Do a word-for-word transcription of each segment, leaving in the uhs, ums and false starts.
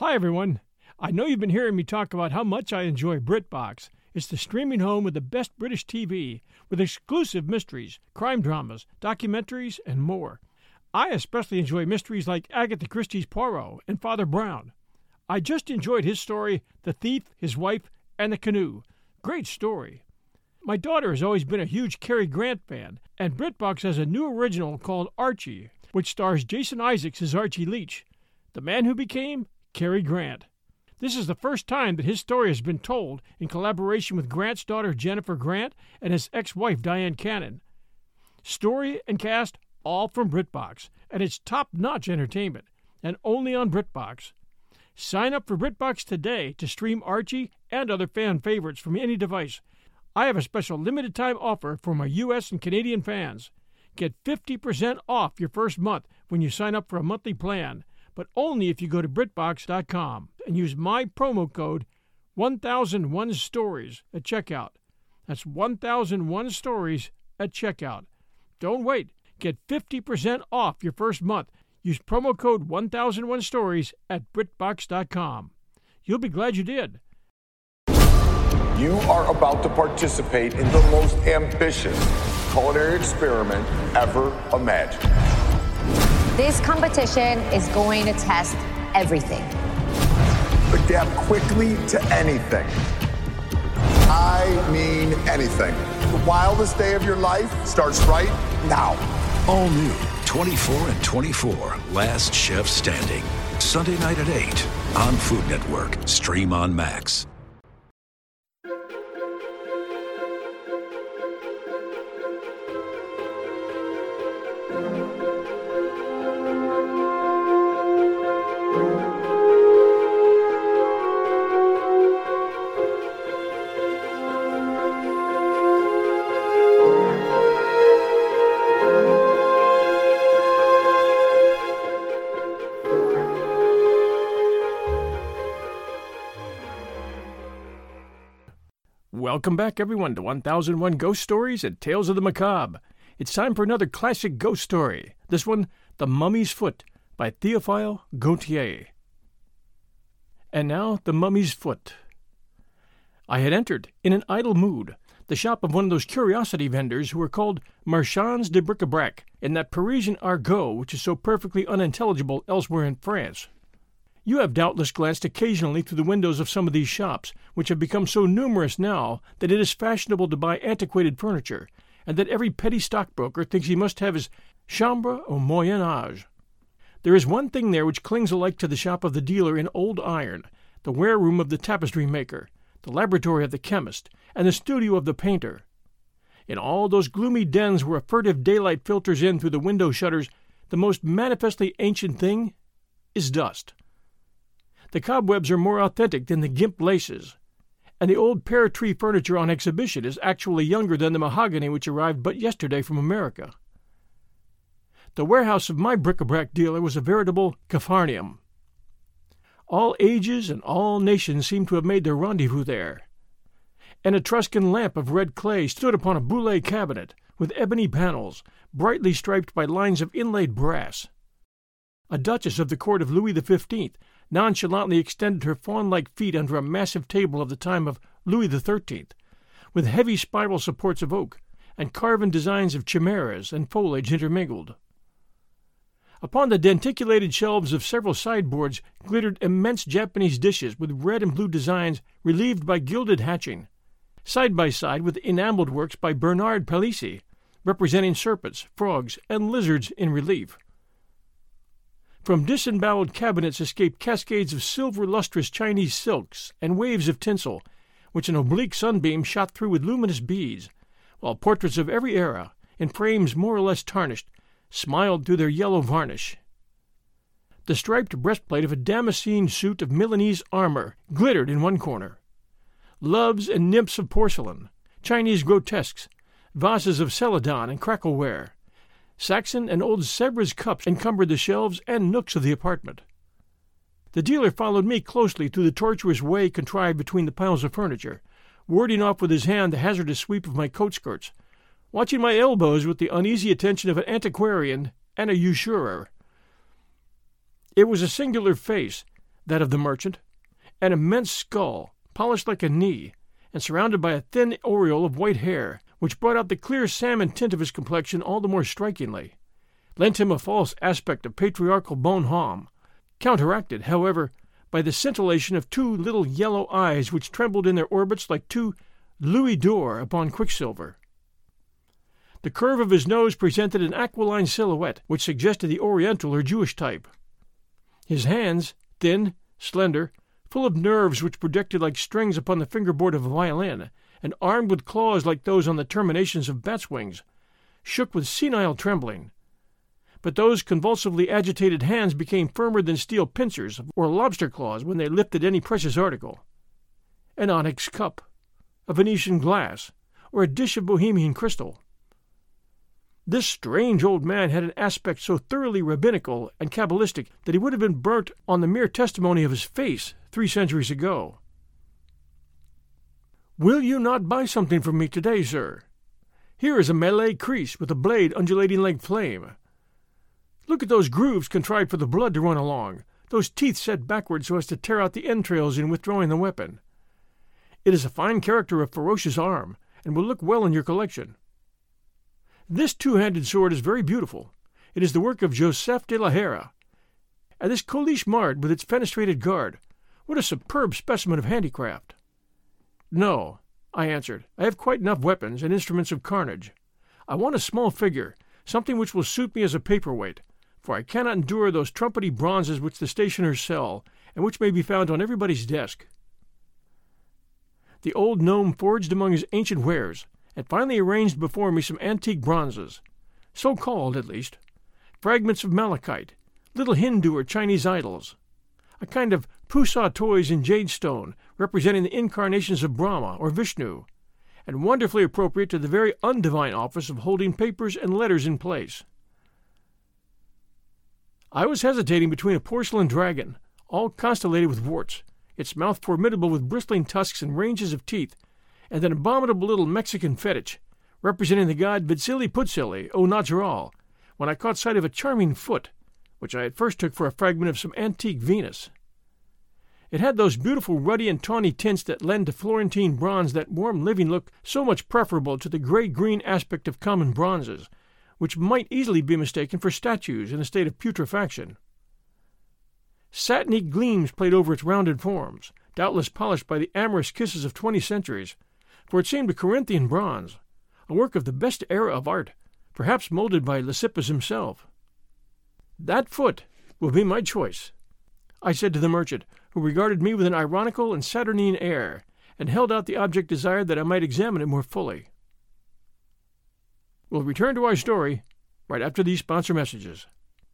Hi, everyone. I know you've been hearing me talk about how much I enjoy BritBox. It's the streaming home with the best British T V, with exclusive mysteries, crime dramas, documentaries, and more. I especially enjoy mysteries like Agatha Christie's Poirot and Father Brown. I just enjoyed his story, The Thief, His Wife, and the Canoe. Great story. My daughter has always been a huge Cary Grant fan, and BritBox has a new original called Archie, which stars Jason Isaacs as Archie Leach, the man who became Cary Grant. This is the first time that his story has been told in collaboration with Grant's daughter Jennifer Grant and his ex-wife Diane Cannon. Story and cast all from BritBox, and it's top-notch entertainment, and only on BritBox. Sign up for BritBox today to stream Archie and other fan favorites from any device. I have a special limited-time offer for my U S and Canadian fans. Get fifty percent off your first month when you sign up for a monthly plan, but only if you go to BritBox dot com and use my promo code one thousand one stories at checkout. That's one thousand one stories at checkout. Don't wait. Get fifty percent off your first month. Use promo code one thousand one stories at BritBox dot com. You'll be glad you did. You are about to participate in the most ambitious culinary experiment ever imagined. This competition is going to test everything. Adapt quickly to anything. I mean anything. The wildest day of your life starts right now. All new, twenty-four and twenty-four, Last Chef Standing. Sunday night at eight on Food Network. Stream on Max. Welcome back, everyone, to one thousand one Ghost Stories and Tales of the Macabre. It's time for another classic ghost story. This one, The Mummy's Foot, by Théophile Gautier. And now, The Mummy's Foot. I had entered, in an idle mood, the shop of one of those curiosity vendors who are called marchands de bric-a-brac, in that Parisian argot which is so perfectly unintelligible elsewhere in France. You have doubtless glanced occasionally through the windows of some of these shops, which have become so numerous now that it is fashionable to buy antiquated furniture, and that every petty stockbroker thinks he must have his chambre au Moyen Âge. There is one thing there which clings alike to the shop of the dealer in old iron, the ware-room of the tapestry maker, the laboratory of the chemist, and the studio of the painter. In all those gloomy dens where a furtive daylight filters in through the window shutters, the most manifestly ancient thing is dust. The cobwebs are more authentic than the gimp laces, and the old pear tree furniture on exhibition is actually younger than the mahogany which arrived but yesterday from America. The warehouse of my bric-a-brac dealer was a veritable Capharnaum. All ages and all nations seemed to have made their rendezvous there. An Etruscan lamp of red clay stood upon a Boulay cabinet, with ebony panels, brightly striped by lines of inlaid brass. A duchess of the court of Louis the Fifteenth nonchalantly extended her fawn-like feet under a massive table of the time of Louis the Thirteenth, with heavy spiral supports of oak, and carven designs of chimeras and foliage intermingled. Upon the denticulated shelves of several sideboards glittered immense Japanese dishes with red and blue designs relieved by gilded hatching, side by side with enameled works by Bernard Palissy, representing serpents, frogs, and lizards in relief. From disemboweled cabinets escaped cascades of silver-lustrous Chinese silks and waves of tinsel, which an oblique sunbeam shot through with luminous beads, while portraits of every era, in frames more or less tarnished, smiled through their yellow varnish. The striped breastplate of a Damascene suit of Milanese armor glittered in one corner. Loves and nymphs of porcelain, Chinese grotesques, vases of celadon and crackleware, Saxon and old Sèvres cups encumbered the shelves and nooks of the apartment. The dealer followed me closely through the tortuous way contrived between the piles of furniture, warding off with his hand the hazardous sweep of my coat-skirts, watching my elbows with the uneasy attention of an antiquarian and a usurer. It was a singular face, that of the merchant, an immense skull, polished like a knee, and surrounded by a thin aureole of white hair, which brought out the clear salmon tint of his complexion all the more strikingly, lent him a false aspect of patriarchal bon-homme, counteracted, however, by the scintillation of two little yellow eyes which trembled in their orbits like two louis d'or upon quicksilver. The curve of his nose presented an aquiline silhouette which suggested the Oriental or Jewish type. His hands, thin, slender, full of nerves which projected like strings upon the fingerboard of a violin, and armed with claws like those on the terminations of bats' wings, shook with senile trembling. But those convulsively agitated hands became firmer than steel pincers or lobster claws when they lifted any precious article. An onyx cup, a Venetian glass, or a dish of Bohemian crystal. This strange old man had an aspect so thoroughly rabbinical and cabalistic that he would have been burnt on the mere testimony of his face three centuries ago. "Will you not buy something from me today, sir? Here is a Malay crease with a blade undulating like flame. Look at those grooves contrived for the blood to run along, those teeth set backward so as to tear out the entrails in withdrawing the weapon. It is a fine character of ferocious arm, and will look well in your collection. This two-handed sword is very beautiful. It is the work of Joseph de la Hera. And this Colish Mard with its fenestrated guard, what a superb specimen of handicraft!" "No," I answered, "I have quite enough weapons and instruments of carnage. I want a small figure, something which will suit me as a paperweight, for I cannot endure those trumpety bronzes which the stationers sell, and which may be found on everybody's desk." The old gnome foraged among his ancient wares, and finally arranged before me some antique bronzes, so called at least, fragments of malachite, little Hindu or Chinese idols, a kind of Pusa toys in jadestone representing the incarnations of Brahma or Vishnu, and wonderfully appropriate to the very undivine office of holding papers and letters in place. I was hesitating between a porcelain dragon, all constellated with warts, its mouth formidable with bristling tusks and ranges of teeth, and an abominable little Mexican fetish, representing the god Vitzili-Putzili, O Natural, when I caught sight of a charming foot, which I at first took for a fragment of some antique Venus. It had those beautiful ruddy and tawny tints that lend to Florentine bronze that warm living look so much preferable to the grey-green aspect of common bronzes, which might easily be mistaken for statues in a state of putrefaction. Satiny gleams played over its rounded forms, doubtless polished by the amorous kisses of twenty centuries, for it seemed a Corinthian bronze, a work of the best era of art, perhaps moulded by Lysippus himself. "That foot will be my choice," I said to the merchant, who regarded me with an ironical and saturnine air, and held out the object desired that I might examine it more fully. We'll return to our story right after these sponsor messages.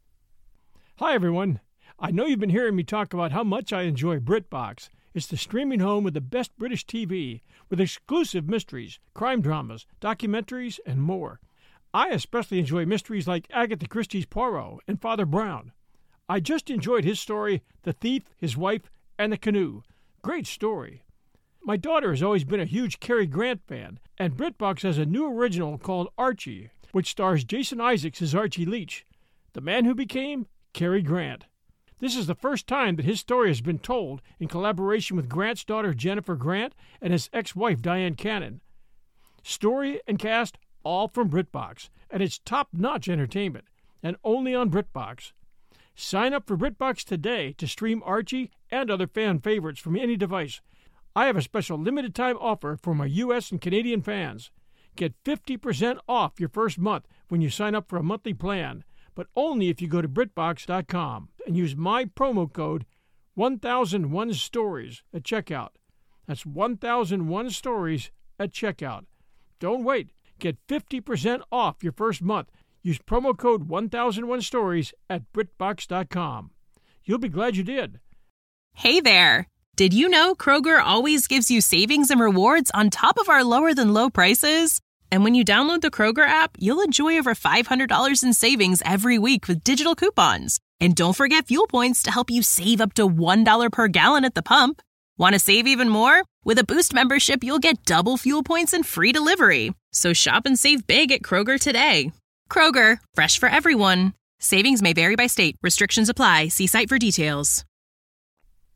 Hi, everyone. I know you've been hearing me talk about how much I enjoy BritBox. It's the streaming home with the best British T V, with exclusive mysteries, crime dramas, documentaries, and more. I especially enjoy mysteries like Agatha Christie's Poirot and Father Brown. I just enjoyed his story, The Thief, His Wife, and the Canoe. Great story. My daughter has always been a huge Cary Grant fan, and BritBox has a new original called Archie, which stars Jason Isaacs as Archie Leach, the man who became Cary Grant. This is the first time that his story has been told in collaboration with Grant's daughter Jennifer Grant and his ex-wife Diane Cannon. Story and cast all from BritBox, and it's top-notch entertainment, and only on BritBox. Sign up for BritBox today to stream Archie and other fan favorites from any device. I have a special limited-time offer for my U S and Canadian fans. Get fifty percent off your first month when you sign up for a monthly plan, but only if you go to BritBox dot com and use my promo code one thousand one stories at checkout. That's one thousand one stories at checkout. Don't wait. Get fifty percent off your first month. Use promo code one thousand one stories at BritBox dot com. You'll be glad you did. Hey there. Did you know Kroger always gives you savings and rewards on top of our lower-than-low prices? And when you download the Kroger app, you'll enjoy over five hundred dollars in savings every week with digital coupons. And don't forget fuel points to help you save up to one dollar per gallon at the pump. Want to save even more? With a Boost membership, you'll get double fuel points and free delivery. So shop and save big at Kroger today. Kroger, fresh for everyone. Savings may vary by state. Restrictions apply. See site for details.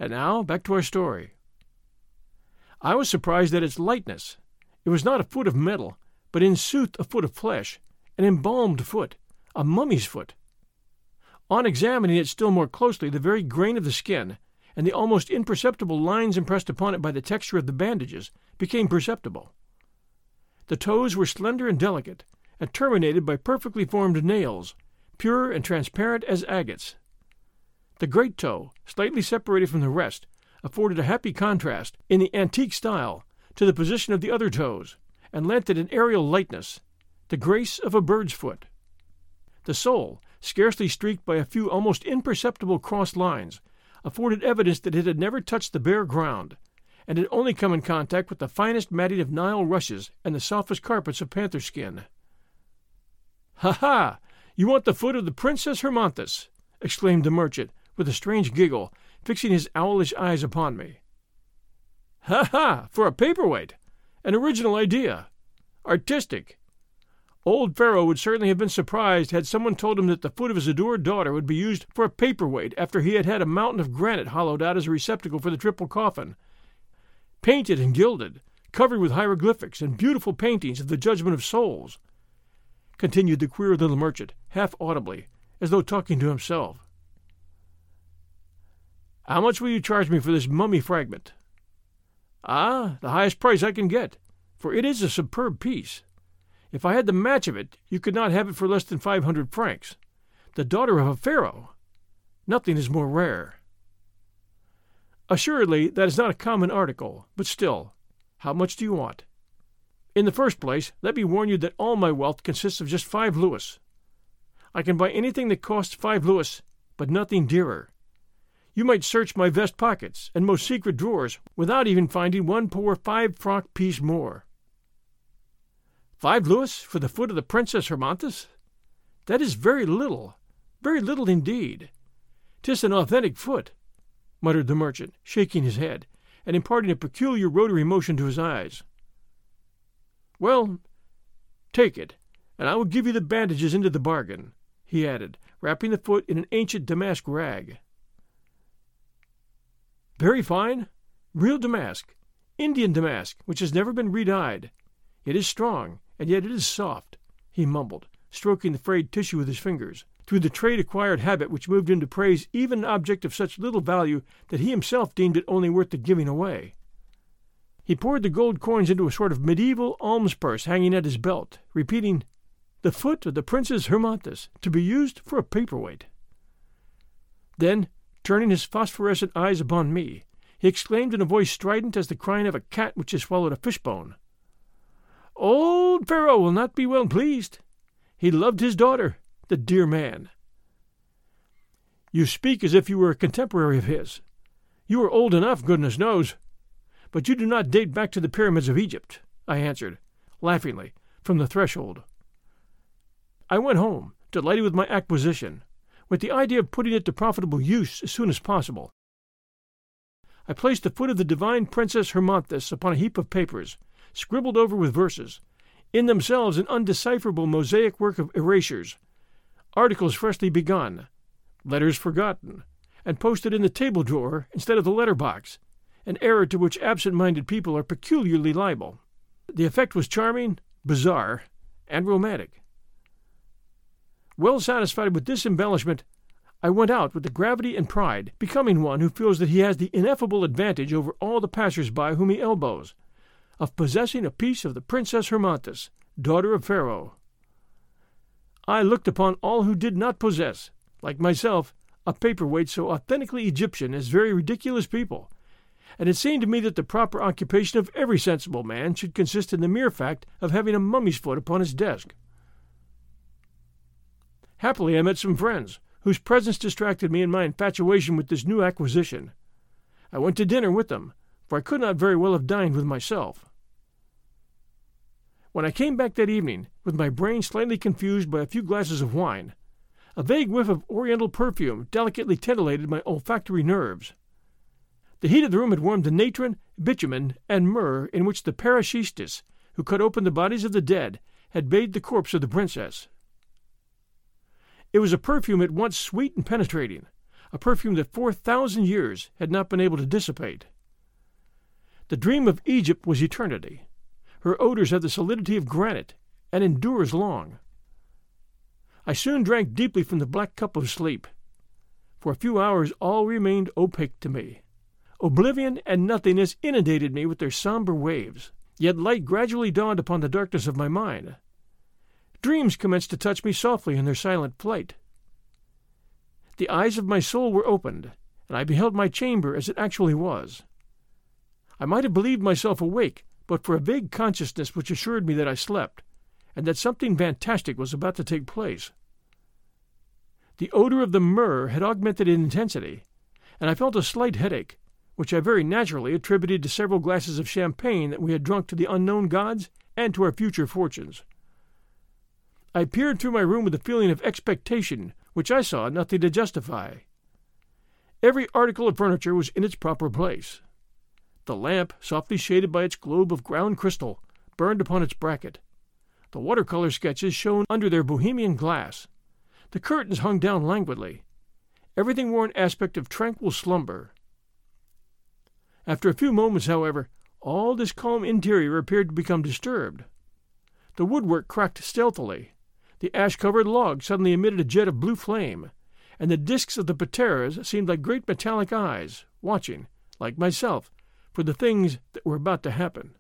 And now, back to our story. I was surprised at its lightness. It was not a foot of metal, but in sooth a foot of flesh, an embalmed foot, a mummy's foot. On examining it still more closely, the very grain of the skin, and the almost imperceptible lines impressed upon it by the texture of the bandages, became perceptible. The toes were slender and delicate, and terminated by perfectly formed nails, pure and transparent as agates. The great toe, slightly separated from the rest, afforded a happy contrast, in the antique style, to the position of the other toes, and lent it an aerial lightness, the grace of a bird's foot. The sole, scarcely streaked by a few almost imperceptible crossed lines, afforded evidence that it had never touched the bare ground, and had only come in contact with the finest matting of Nile rushes and the softest carpets of panther skin. "Ha ha! You want the foot of the Princess Hermonthis!" exclaimed the merchant, with a strange giggle, fixing his owlish eyes upon me. "Ha ha! For a paperweight! An original idea! Artistic! Old Pharaoh would certainly have been surprised had someone told him that the foot of his adored daughter would be used for a paperweight after he had had a mountain of granite hollowed out as a receptacle for the triple coffin, painted and gilded, covered with hieroglyphics and beautiful paintings of the Judgment of Souls," continued the queer little merchant, half audibly, as though talking to himself. "How much will you charge me for this mummy fragment?" "Ah, the highest price I can get, for it is a superb piece. If I had the match of it, you could not have it for less than five hundred francs. The daughter of a pharaoh! Nothing is more rare." "Assuredly, that is not a common article, but still, how much do you want?" "In the first place, let me warn you that all my wealth consists of just five louis. I can buy anything that costs five louis, but nothing dearer. You might search my vest pockets and most secret drawers without even finding one poor five-franc piece more." "Five louis for the foot of the Princess Hermonthis? That is very little, very little indeed. 'Tis an authentic foot," muttered the merchant, shaking his head, and imparting a peculiar rotary motion to his eyes. "Well, take it, and I will give you the bandages into the bargain," he added, wrapping the foot in an ancient damask rag. "Very fine, real damask, Indian damask, which has never been re-dyed. It is strong, and yet it is soft," he mumbled, stroking the frayed tissue with his fingers, through the trade-acquired habit which moved him to praise even an object of such little value that he himself deemed it only worth the giving away. He poured the gold coins into a sort of medieval alms-purse hanging at his belt, repeating, "The foot of the Princess Hermonthis, to be used for a paperweight." Then, turning his phosphorescent eyes upon me, he exclaimed in a voice strident as the crying of a cat which has swallowed a fishbone, "Old Pharaoh will not be well pleased. He loved his daughter, the dear man." "You speak as if you were a contemporary of his. You are old enough, goodness knows. But you do not date back to the pyramids of Egypt," I answered, laughingly, from the threshold. I went home, delighted with my acquisition, with the idea of putting it to profitable use as soon as possible. I placed the foot of the divine Princess Hermonthis upon a heap of papers, scribbled over with verses, in themselves an undecipherable mosaic work of erasures, articles freshly begun, letters forgotten, and posted in the table drawer instead of the letter box, an error to which absent-minded people are peculiarly liable. The effect was charming, bizarre, and romantic. Well satisfied with this embellishment, I went out with the gravity and pride becoming one who feels that he has the ineffable advantage over all the passers-by whom he elbows, of possessing a piece of the Princess Hermonthis, daughter of Pharaoh. I looked upon all who did not possess, like myself, a paperweight so authentically Egyptian as very ridiculous people, and it seemed to me that the proper occupation of every sensible man should consist in the mere fact of having a mummy's foot upon his desk. Happily I met some friends, whose presence distracted me in my infatuation with this new acquisition. I went to dinner with them, for I could not very well have dined with myself. When I came back that evening, with my brain slightly confused by a few glasses of wine, a vague whiff of oriental perfume delicately titillated my olfactory nerves. The heat of the room had warmed the natron, bitumen, and myrrh in which the parashistis, who cut open the bodies of the dead, had bathed the corpse of the princess. It was a perfume at once sweet and penetrating, a perfume that four thousand years had not been able to dissipate. The dream of Egypt was eternity. Her odors have the solidity of granite and endure as long. I soon drank deeply from the black cup of sleep. For a few hours all remained opaque to me. Oblivion and nothingness inundated me with their somber waves, yet light gradually dawned upon the darkness of my mind. Dreams commenced to touch me softly in their silent flight. The eyes of my soul were opened, and I beheld my chamber as it actually was. I might have believed myself awake, but for a vague consciousness which assured me that I slept, and that something fantastic was about to take place. The odor of the myrrh had augmented in intensity, and I felt a slight headache, which I very naturally attributed to several glasses of champagne that we had drunk to the unknown gods and to our future fortunes. I peered through my room with a feeling of expectation which I saw nothing to justify. Every article of furniture was in its proper place. The lamp, softly shaded by its globe of ground crystal, burned upon its bracket. The watercolor sketches shone under their Bohemian glass. The curtains hung down languidly. Everything wore an aspect of tranquil slumber. After a few moments, however, all this calm interior appeared to become disturbed. The woodwork cracked stealthily. The ash-covered log suddenly emitted a jet of blue flame, and the discs of the pateras seemed like great metallic eyes, watching, like myself, for the things that were about to happen.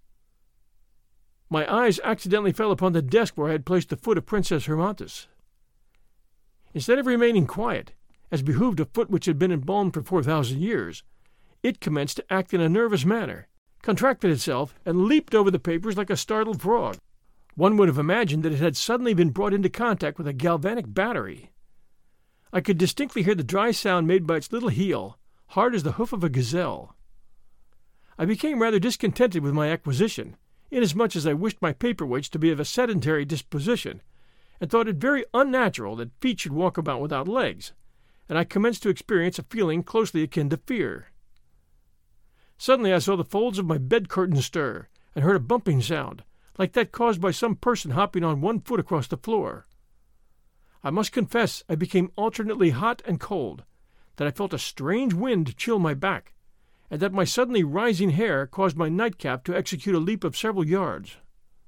My eyes accidentally fell upon the desk where I had placed the foot of Princess Hermonthis. Instead of remaining quiet, as behooved a foot which had been embalmed for four thousand years, it commenced to act in a nervous manner, contracted itself, and leaped over the papers like a startled frog. One would have imagined that it had suddenly been brought into contact with a galvanic battery. I could distinctly hear the dry sound made by its little heel, hard as the hoof of a gazelle. I became rather discontented with my acquisition, inasmuch as I wished my paperweights to be of a sedentary disposition, and thought it very unnatural that feet should walk about without legs, and I commenced to experience a feeling closely akin to fear. Suddenly I saw the folds of my bed curtain stir, and heard a bumping sound, like that caused by some person hopping on one foot across the floor. I must confess I became alternately hot and cold, that I felt a strange wind chill my back, and that my suddenly rising hair caused my nightcap to execute a leap of several yards.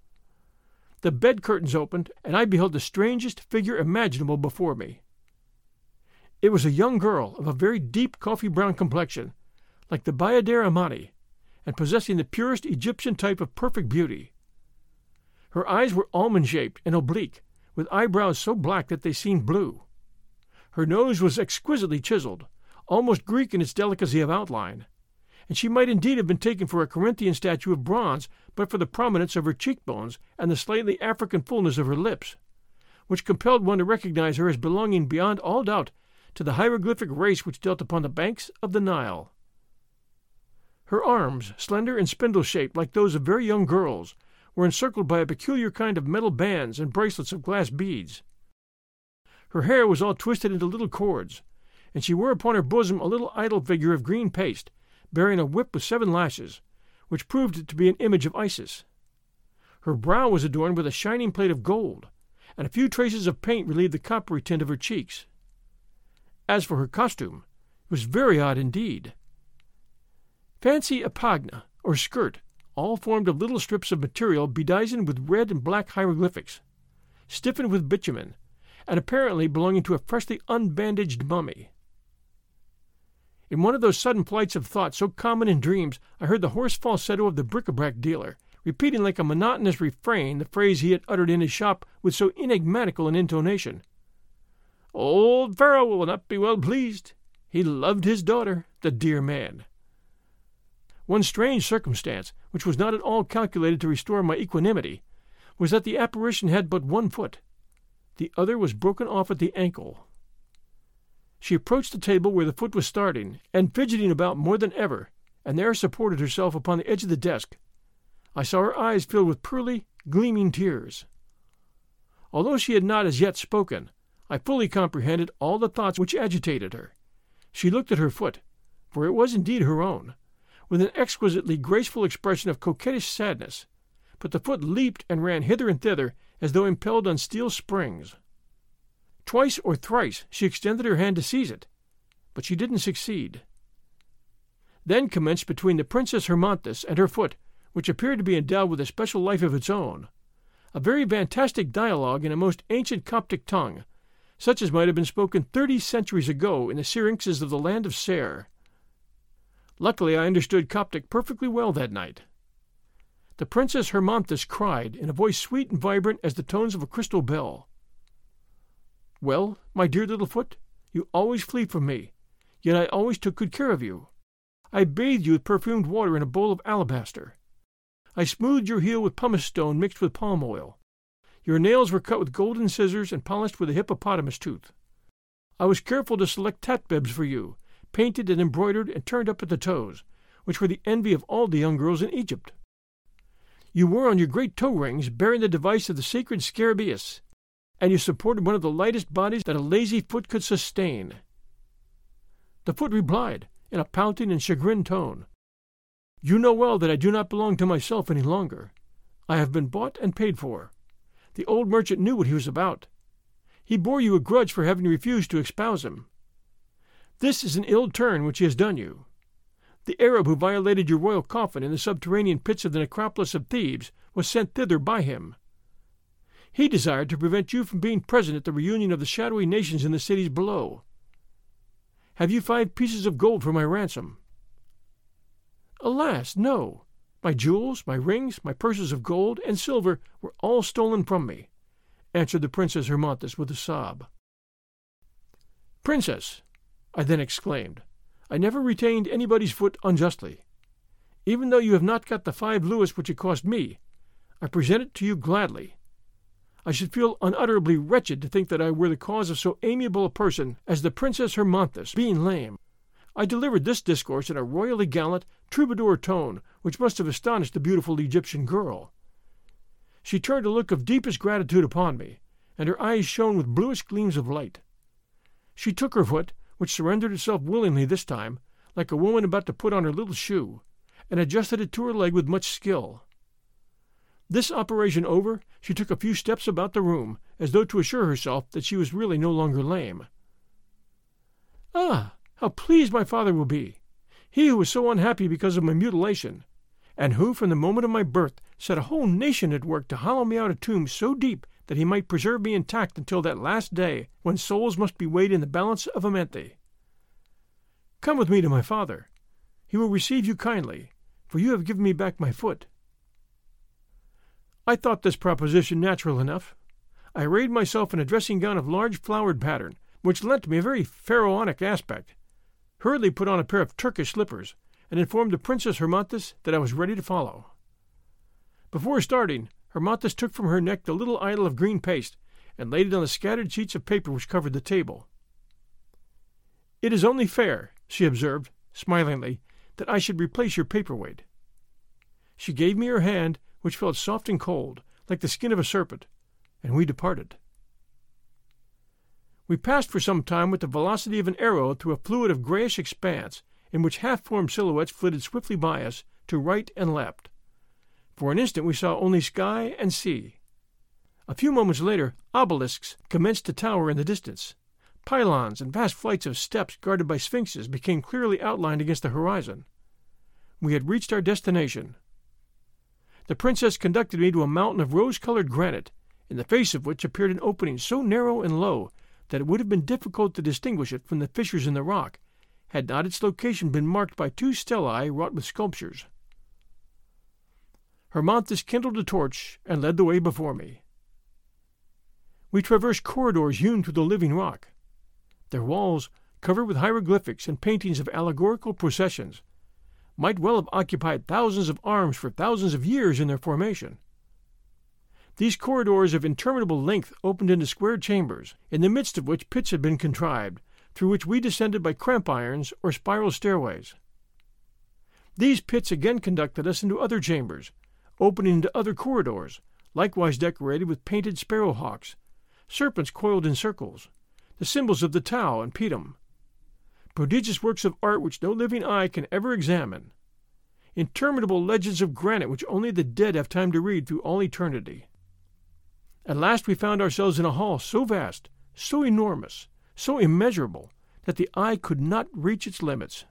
The bed curtains opened, and I beheld the strangest figure imaginable before me. It was a young girl of a very deep coffee-brown complexion, like the Bayadere Amani, and possessing the purest Egyptian type of perfect beauty. Her eyes were almond-shaped and oblique, with eyebrows so black that they seemed blue. Her nose was exquisitely chiseled, almost Greek in its delicacy of outline, and she might indeed have been taken for a Corinthian statue of bronze but for the prominence of her cheekbones and the slightly African fullness of her lips, which compelled one to recognize her as belonging beyond all doubt to the hieroglyphic race which dwelt upon the banks of the Nile. Her arms, slender and spindle-shaped like those of very young girls, were encircled by a peculiar kind of metal bands and bracelets of glass beads. Her hair was all twisted into little cords, and she wore upon her bosom a little idol figure of green paste, bearing a whip with seven lashes, which proved it to be an image of Isis. Her brow was adorned with a shining plate of gold, and a few traces of paint relieved the coppery tint of her cheeks. As for her costume, it was very odd indeed. Fancy a pagna, or skirt, all formed of little strips of material bedizened with red and black hieroglyphics, stiffened with bitumen, and apparently belonging to a freshly unbandaged mummy. In one of those sudden flights of thought so common in dreams, I heard the hoarse falsetto of the bric-a-brac dealer, repeating like a monotonous refrain the phrase he had uttered in his shop with so enigmatical an intonation. "Old Pharaoh will not be well pleased. He loved his daughter, the dear man." One strange circumstance, which was not at all calculated to restore my equanimity, was that the apparition had but one foot. The other was broken off at the ankle. She approached the table where the foot was starting, and fidgeting about more than ever, and there supported herself upon the edge of the desk. I saw her eyes filled with pearly, gleaming tears. Although she had not as yet spoken, I fully comprehended all the thoughts which agitated her. She looked at her foot, for it was indeed her own, with an exquisitely graceful expression of coquettish sadness, but the foot leaped and ran hither and thither as though impelled on steel springs. Twice or thrice she extended her hand to seize it, but she didn't succeed. Then commenced between the Princess Hermonthis and her foot, which appeared to be endowed with a special life of its own, a very fantastic dialogue in a most ancient Coptic tongue, such as might have been spoken thirty centuries ago in the syrinxes of the land of Ser. Luckily I understood Coptic perfectly well that night. The Princess Hermonthis cried, in a voice sweet and vibrant as the tones of a crystal bell, "Well, my dear little foot, you always flee from me, yet I always took good care of you. I bathed you with perfumed water in a bowl of alabaster. I smoothed your heel with pumice stone mixed with palm oil. Your nails were cut with golden scissors and polished with a hippopotamus tooth. I was careful to select tatbebs for you, painted and embroidered and turned up at the toes, which were the envy of all the young girls in Egypt. You wore on your great toe rings bearing the device of the sacred Scarabaeus, and you supported one of the lightest bodies that a lazy foot could sustain." The foot replied, in a pouting and chagrined tone, "You know well that I do not belong to myself any longer. I have been bought and paid for. The old merchant knew what he was about. He bore you a grudge for having refused to espouse him. This is an ill turn which he has done you. The Arab who violated your royal coffin in the subterranean pits of the necropolis of Thebes was sent thither by him. He desired to prevent you from being present at the reunion of the shadowy nations in the cities below. Have you five pieces of gold for my ransom?" "Alas, no. My jewels, my rings, my purses of gold and silver were all stolen from me," answered the Princess Hermonthis with a sob. "Princess," I then exclaimed, "I never retained anybody's foot unjustly. Even though you have not got the five louis which it cost me, I present it to you gladly. I should feel unutterably wretched to think that I were the cause of so amiable a person as the Princess Hermonthis being lame. I delivered this discourse in a royally gallant, troubadour tone which must have astonished the beautiful Egyptian girl. She turned a look of deepest gratitude upon me, and her eyes shone with bluish gleams of light. She took her foot, which surrendered itself willingly this time, like a woman about to put on her little shoe, and adjusted it to her leg with much skill. This operation over, she took a few steps about the room, as though to assure herself that she was really no longer lame. "Ah, how pleased my father will be! He who was so unhappy because of my mutilation, and who from the moment of my birth set a whole nation at work to hollow me out a tomb so deep that he might preserve me intact until that last day when souls must be weighed in the balance of Amenti. Come with me to my father. He will receive you kindly, for you have given me back my foot." I thought this proposition natural enough. I arrayed myself in a dressing gown of large flowered pattern, which lent me a very pharaonic aspect, hurriedly put on a pair of Turkish slippers, and informed the Princess Hermonthis that I was ready to follow. Before starting, Hermonthis took from her neck the little idol of green paste, and laid it on the scattered sheets of paper which covered the table. "It is only fair," she observed, smilingly, "that I should replace your paperweight." She gave me her hand, which felt soft and cold, like the skin of a serpent, and we departed. We passed for some time with the velocity of an arrow through a fluid of grayish expanse, in which half-formed silhouettes flitted swiftly by us, to right and left. For an instant we saw only sky and sea. A few moments later, obelisks commenced to tower in the distance. Pylons and vast flights of steps guarded by sphinxes became clearly outlined against the horizon. We had reached our destination. The princess conducted me to a mountain of rose-colored granite, in the face of which appeared an opening so narrow and low that it would have been difficult to distinguish it from the fissures in the rock, had not its location been marked by two stellae wrought with sculptures. Hermonthis kindled a torch and led the way before me. We traversed corridors hewn through the living rock. Their walls, covered with hieroglyphics and paintings of allegorical processions, might well have occupied thousands of arms for thousands of years in their formation. These corridors of interminable length opened into square chambers, in the midst of which pits had been contrived, through which we descended by cramp irons or spiral stairways. These pits again conducted us into other chambers, opening into other corridors, likewise decorated with painted sparrowhawks, serpents coiled in circles, the symbols of the Tau and Pidum, prodigious works of art which no living eye can ever examine, interminable legends of granite which only the dead have time to read through all eternity. At last we found ourselves in a hall so vast, so enormous, so immeasurable, that the eye could not reach its limits.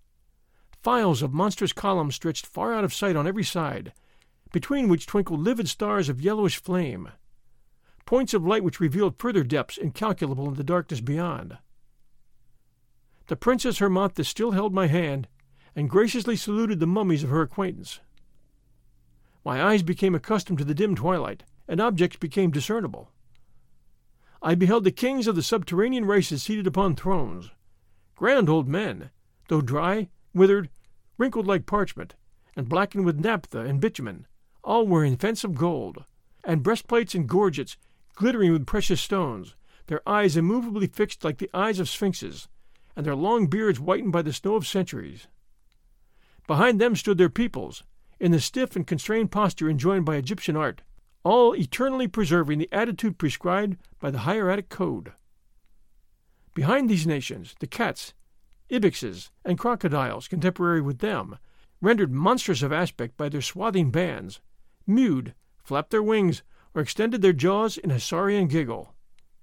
Files of monstrous columns stretched far out of sight on every side, between which twinkled livid stars of yellowish flame, points of light which revealed further depths incalculable in the darkness beyond. The Princess Hermonthis still held my hand, and graciously saluted the mummies of her acquaintance. My eyes became accustomed to the dim twilight, and objects became discernible. I beheld the kings of the subterranean races seated upon thrones, grand old men, though dry, withered, wrinkled like parchment, and blackened with naphtha and bitumen, all wearing fence of gold, and breastplates and gorgets glittering with precious stones, their eyes immovably fixed like the eyes of sphinxes, and their long beards whitened by the snow of centuries. Behind them stood their peoples, in the stiff and constrained posture enjoined by Egyptian art, all eternally preserving the attitude prescribed by the hieratic code. Behind these nations, the cats, ibixes, and crocodiles contemporary with them, rendered monstrous of aspect by their swathing bands, mewed, flapped their wings, or extended their jaws in a saurian giggle.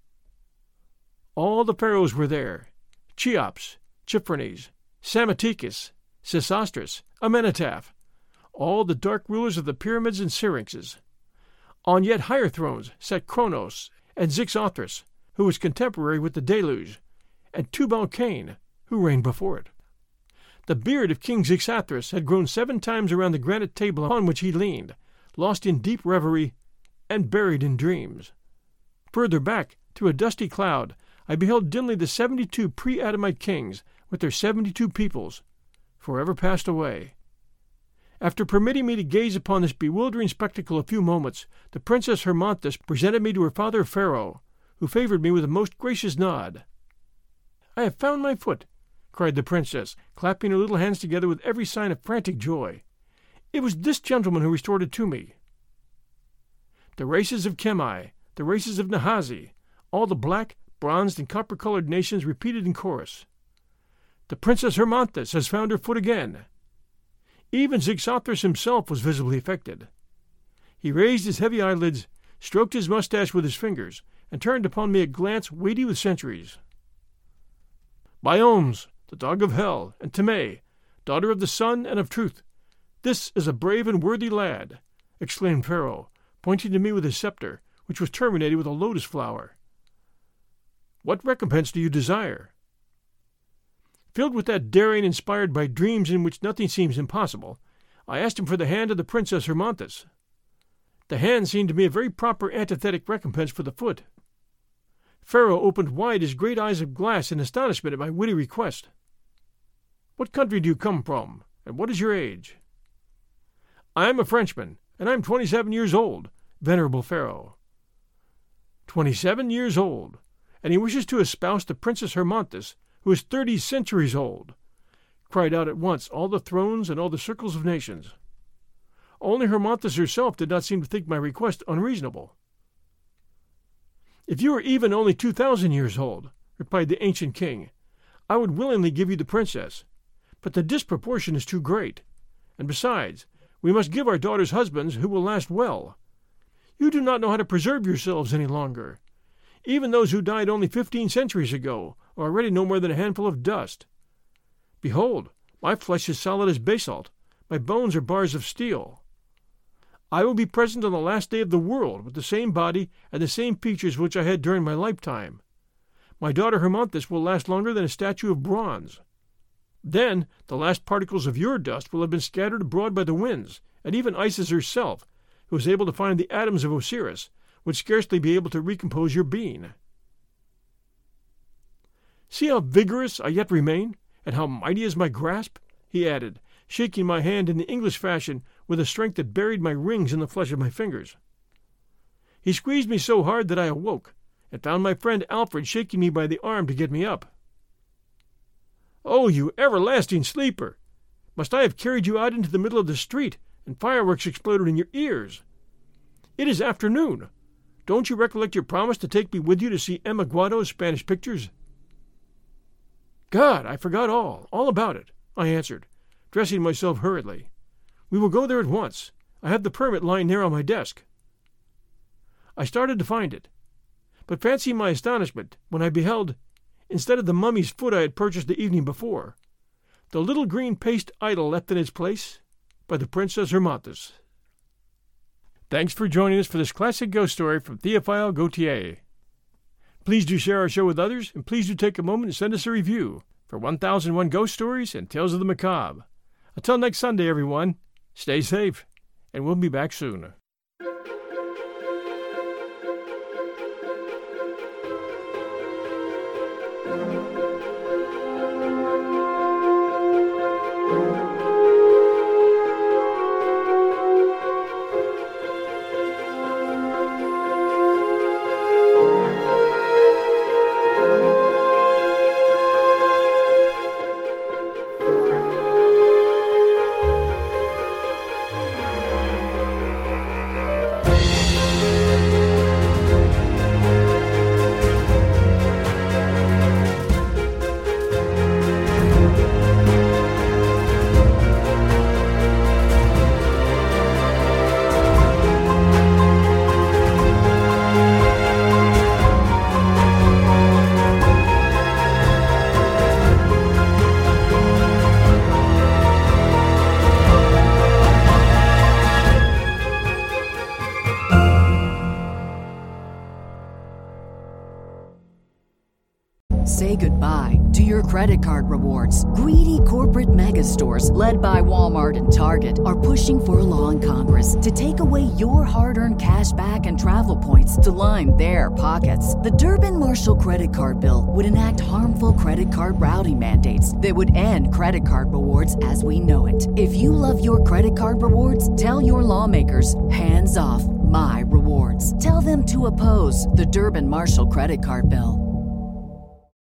All the pharaohs were there, Cheops, Chiphernes, Psammetichus, Sesostris, Amenetaph, all the dark rulers of the pyramids and syrinxes. On yet higher thrones sat Kronos and Zixothris, who was contemporary with the deluge, and Tubal-Cain, who reigned before it. The beard of King Zixothris had grown seven times around the granite table upon which he leaned, lost in deep reverie and buried in dreams. Further back, through a dusty cloud, I beheld dimly the seventy-two pre-Adamite kings with their seventy-two peoples, forever passed away. After permitting me to gaze upon this bewildering spectacle a few moments, the Princess Hermonthis presented me to her father Pharaoh, who favored me with a most gracious nod. "I have found my foot," cried the princess, clapping her little hands together with every sign of frantic joy. "It was this gentleman who restored it to me." The races of Chemi, the races of Nahazi, all the black, bronzed, and copper-colored nations repeated in chorus. "The Princess Hermonthis has found her foot again." Even Zixothris himself was visibly affected. He raised his heavy eyelids, stroked his mustache with his fingers, and turned upon me a glance weighty with centuries. "Biomes, the dog of hell, and Temei, daughter of the sun and of truth, this is a brave and worthy lad," exclaimed Pharaoh, pointing to me with his scepter, which was terminated with a lotus flower. "What recompense do you desire?" Filled with that daring inspired by dreams in which nothing seems impossible, I asked him for the hand of the Princess Hermonthis. The hand seemed to me a very proper antithetic recompense for the foot. Pharaoh opened wide his great eyes of glass in astonishment at my witty request. "What country do you come from, and what is your age?" "I am a Frenchman, and I am twenty-seven years old, venerable Pharaoh." Twenty-seven years old, and he wishes to espouse the Princess Hermonthis, who is thirty centuries old, cried out at once all the thrones and all the circles of nations. Only Hermonthis herself did not seem to think my request unreasonable. "If you were even only two thousand years old," replied the ancient king, "I would willingly give you the princess, but the disproportion is too great, and besides, we must give our daughters husbands who will last well. You do not know how to preserve yourselves any longer. Even those who died only fifteen centuries ago are already no more than a handful of dust. Behold, my flesh is solid as basalt, my bones are bars of steel. I will be present on the last day of the world with the same body and the same features which I had during my lifetime. My daughter Hermonthis will last longer than a statue of bronze. Then the last particles of your dust will have been scattered abroad by the winds, and even Isis herself, who was able to find the atoms of Osiris, would scarcely be able to recompose your being. See how vigorous I yet remain, and how mighty is my grasp," he added, shaking my hand in the English fashion with a strength that buried my rings in the flesh of my fingers. He squeezed me so hard that I awoke, and found my friend Alfred shaking me by the arm to get me up. "Oh, you everlasting sleeper! Must I have carried you out into the middle of the street, and fireworks exploded in your ears? It is afternoon. Don't you recollect your promise to take me with you to see Emma Guado's Spanish pictures?" "God, I forgot all, all about it," I answered, dressing myself hurriedly. "We will go there at once. I have the permit lying there on my desk." I started to find it, but fancy my astonishment when I beheld, instead of the mummy's foot I had purchased the evening before. The little green paste idol left in its place by the Princess Hermonthis. Thanks for joining us for this classic ghost story from Théophile Gautier. Please do share our show with others, and please do take a moment and send us a review for one thousand one Ghost Stories and Tales of the Macabre. Until next Sunday, everyone, stay safe, and we'll be back soon. Say goodbye to your credit card rewards. Greedy corporate mega stores, led by Walmart and Target, are pushing for a law in Congress to take away your hard-earned cash back and travel points to line their pockets. The Durbin-Marshall credit card bill would enact harmful credit card routing mandates that would end credit card rewards as we know it. If you love your credit card rewards, tell your lawmakers, hands off my rewards. Tell them to oppose the Durbin-Marshall credit card bill.